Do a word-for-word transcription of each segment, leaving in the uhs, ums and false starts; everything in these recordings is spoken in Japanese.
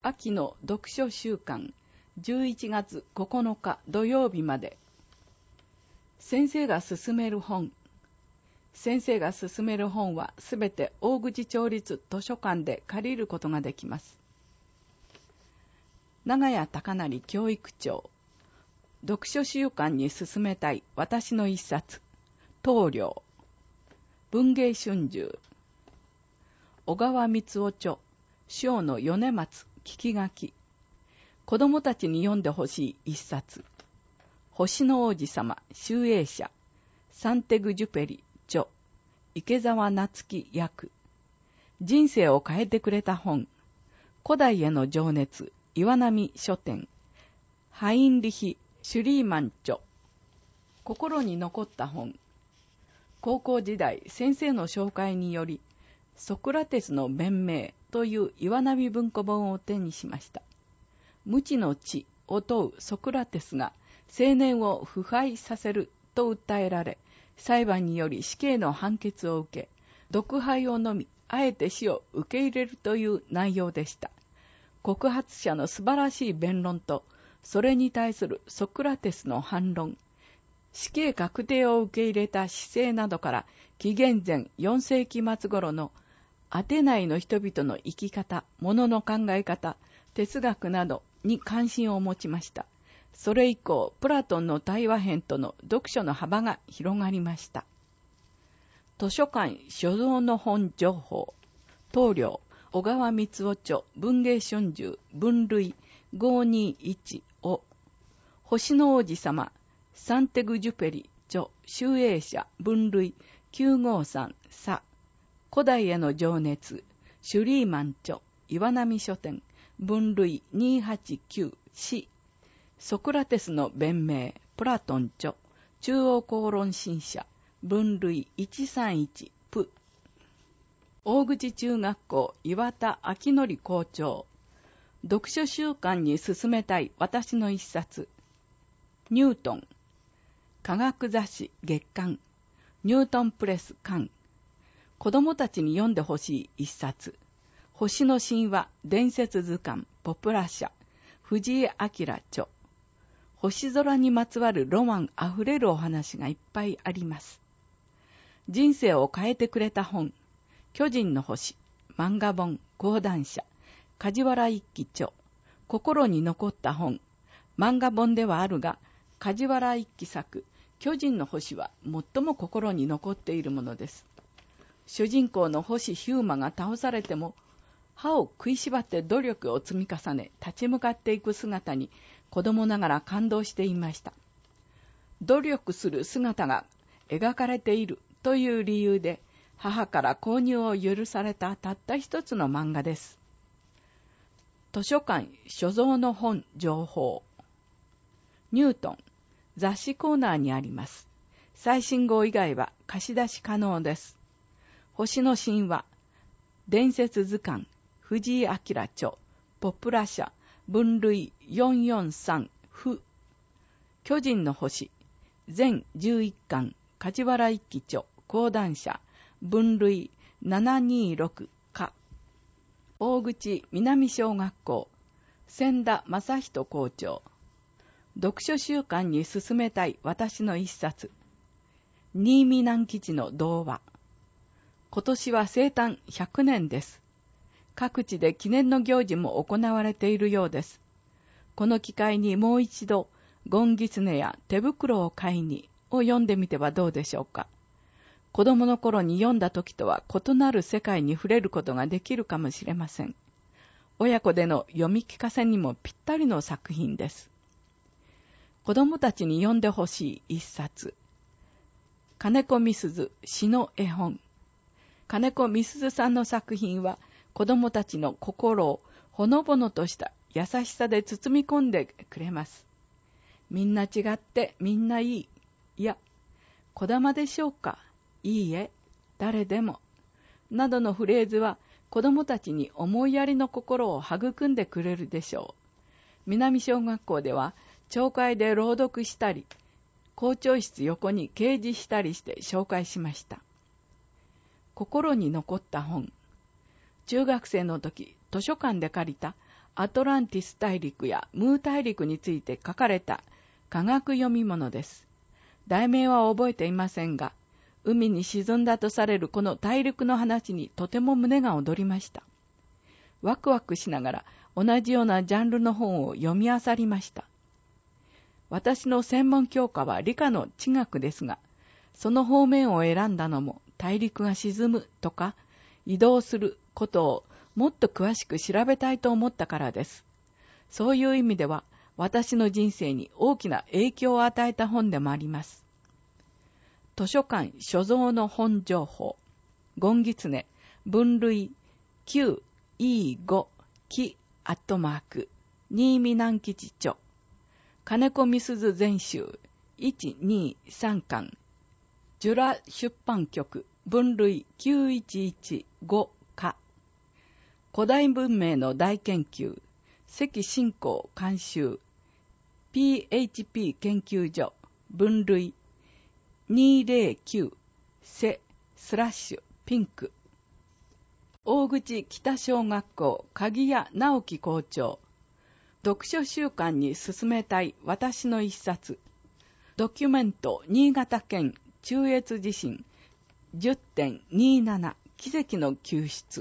秋の読書週間じゅういちがつここのか土曜日まで。先生が勧める本。先生が勧める本はすべて大口町立図書館で借りることができます。長谷貴成教育長。読書週間に勧めたい私の一冊。棟梁。文芸春秋。小川光夫著。章の米松聞き書き。子供たちに読んでほしい一冊。星の王子様集英社。サンテグジュペリ著。池澤夏樹訳。人生を変えてくれた本。古代への情熱岩波書店。ハインリヒ・シュリーマン著。心に残った本。高校時代先生の紹介によりソクラテスの弁明という岩波文庫本を手にしました。無知の知を問うソクラテスが青年を腐敗させると訴えられ、裁判により死刑の判決を受け、毒杯を飲み、あえて死を受け入れるという内容でした。告発者の素晴らしい弁論と、それに対するソクラテスの反論、死刑確定を受け入れた姿勢などから、紀元前よんせいき末頃のアテナイの人々の生き方、物の考え方、哲学などに関心を持ちました。それ以降、プラトンの対話編との読書の幅が広がりました。図書館所蔵の本情報。棟梁、小川光夫著、文芸春秋、分類ごーにーいちを。星の王子様、サンテグジュペリ著、集英社、分類きゅうごさんさ。古代への情熱、シュリーマン著、岩波書店、分類にーはちきゅうし。ソクラテスの弁明、プラトン著、中央公論新社、分類いちさんいちプ。大口中学校岩田明則校長。読書週間に勧めたい私の一冊。ニュートン。科学雑誌月刊。ニュートンプレス刊。子供たちに読んでほしい一冊。星の神話伝説図鑑ポプラ社。藤井明著。星空にまつわるロマンあふれるお話がいっぱいあります。人生を変えてくれた本。巨人の星。漫画本講談社。梶原一騎著。心に残った本。漫画本ではあるが、梶原一騎作。巨人の星は最も心に残っているものです。主人公の星ヒューマが倒されても、歯を食いしばって努力を積み重ね、立ち向かっていく姿に子供ながら感動していました。努力する姿が描かれているという理由で、母から購入を許されたたった一つの漫画です。図書館所蔵の本情報。ニュートン、雑誌コーナーにあります。最新号以外は貸し出し可能です。星の神話、伝説図鑑、藤井明著、ポプラ社、分類よんよんさん不。巨人の星、全じゅういっかん、梶原一騎著、講談社、分類ななにーろくか。大口南小学校、千田正人校長。読書週間に勧めたい私の一冊。新見南吉の童話。今年は生誕ひゃくねんです。各地で記念の行事も行われているようです。この機会にもう一度、ゴンギツネや手袋を買いにを読んでみてはどうでしょうか。子供の頃に読んだ時とは異なる世界に触れることができるかもしれません。親子での読み聞かせにもぴったりの作品です。子供たちに読んでほしい一冊。金子みすず詩の絵本。金子みすずさんの作品は子供たちの心をほのぼのとした優しさで包み込んでくれます。みんな違ってみんないい。いや、こだまでしょうか。いいえ、誰でも。などのフレーズは子供たちに思いやりの心を育んでくれるでしょう。南小学校では朝会で朗読したり、校長室横に掲示したりして紹介しました。心に残った本。中学生の時、図書館で借りたアトランティス大陸やムー大陸について書かれた科学読み物です。題名は覚えていませんが、海に沈んだとされるこの大陸の話にとても胸が躍りました。ワクワクしながら同じようなジャンルの本を読み漁りました。私の専門教科は理科の地学ですが、その方面を選んだのも大陸が沈むとか移動することをもっと詳しく調べたいと思ったからです。そういう意味では私の人生に大きな影響を与えた本でもあります。図書館所蔵の本情報、ゴンギツネ分類 キューイーご キアットマーク新見南吉著、金子みすず全集いちにさん巻、ジュラ出版局分類きゅういちいちご課、古代文明の大研究関信光監修 ピーエイチピー 研究所分類にひゃくきゅう背スラッシュピンク、大口北小学校鍵谷直樹校長、読書週間に進めたい私の一冊、ドキュメント新潟県中越地震 じゅってんにじゅうなな 奇跡の救出。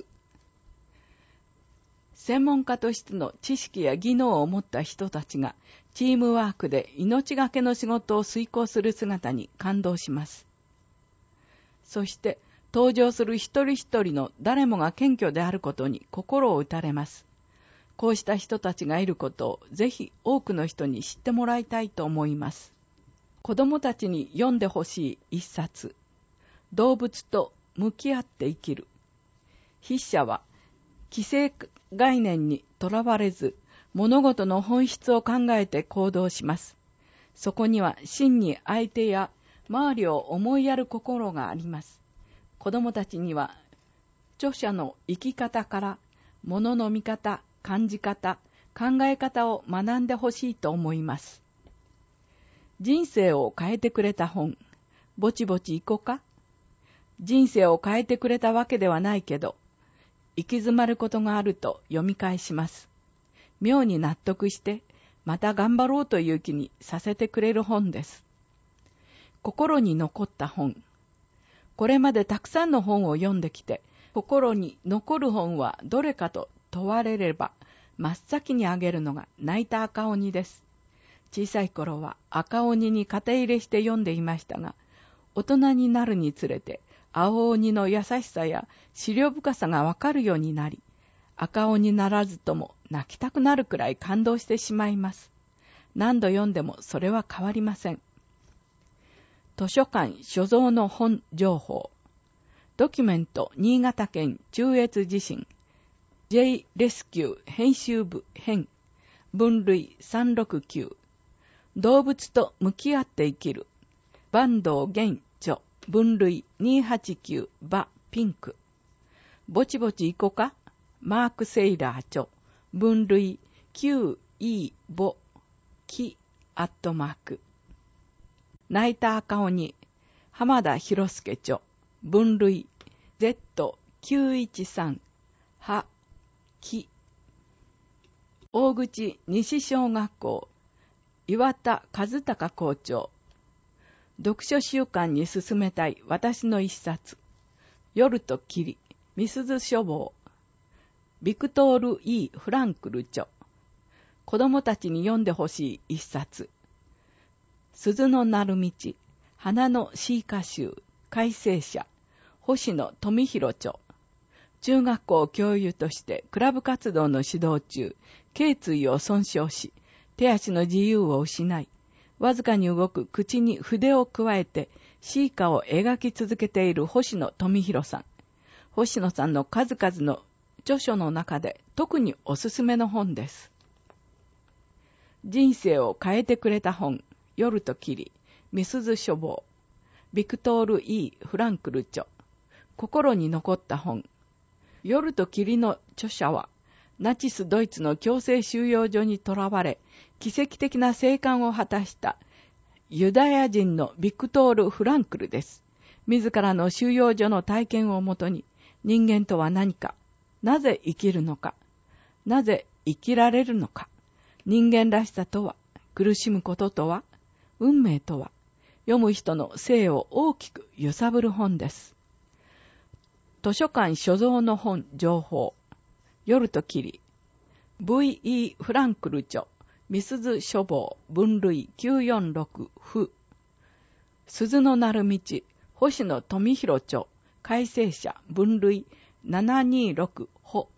専門家としての知識や技能を持った人たちがチームワークで命がけの仕事を遂行する姿に感動します。そして登場する一人一人の誰もが謙虚であることに心を打たれます。こうした人たちがいることをぜひ多くの人に知ってもらいたいと思います。子供たちに読んでほしい一冊、動物と向き合って生きる。筆者は既成概念にとらわれず、物事の本質を考えて行動します。そこには真に相手や周りを思いやる心があります。子供たちには著者の生き方から物の見方、感じ方、考え方を学んでほしいと思います。人生を変えてくれた本、ぼちぼち行こうか。人生を変えてくれたわけではないけど、行き詰まることがあると読み返します。妙に納得して、また頑張ろうという気にさせてくれる本です。心に残った本。これまでたくさんの本を読んできて、心に残る本はどれかと問われれば、真っ先に挙げるのが泣いた赤鬼です。小さい頃は赤鬼に肩入れして読んでいましたが、大人になるにつれて青鬼の優しさや思慮深さがわかるようになり、赤鬼ならずとも泣きたくなるくらい感動してしまいます。何度読んでもそれは変わりません。図書館所蔵の本情報、ドキュメント新潟県中越地震 J レスキュー編集部編分類さんろくきゅう、動物と向き合って生きる坂東玄著分類にひゃくはちじゅうきゅうバピンク、ぼちぼち行こうかマーク・セイラー著分類 キューイーご キアットマーク、泣いた赤鬼浜田博介著分類 ゼットきゅういちさん はき、大口西小学校岩田和孝校長、読書習慣に進めたい私の一冊、夜と霧みすず書房ビクトール・イー・フランクル著、子供たちに読んでほしい一冊、鈴の鳴る道花の詩歌集改正者星野富弘著、中学校教諭としてクラブ活動の指導中、頸椎を損傷し、手足の自由を失い、わずかに動く口に筆を加えて詩歌を描き続けている星野富弘さん。星野さんの数々の著書の中で特におすすめの本です。人生を変えてくれた本、夜と霧みすず書房ビクトール・イー・フランクル著、心に残った本、夜と霧の著者はナチスドイツの強制収容所に囚われ、奇跡的な生還を果たしたユダヤ人のビクトール・フランクルです。自らの収容所の体験をもとに、人間とは何か、なぜ生きるのか、なぜ生きられるのか。人間らしさとは、苦しむこととは、運命とは、読む人の性を大きく揺さぶる本です。図書館所蔵の本情報。夜と霧。ブイイー フランクル著。みすず書房。分類きゅうよんろく。ふ。鈴の鳴る道。星野富弘著。改正者。分類ななにーろく。ほ。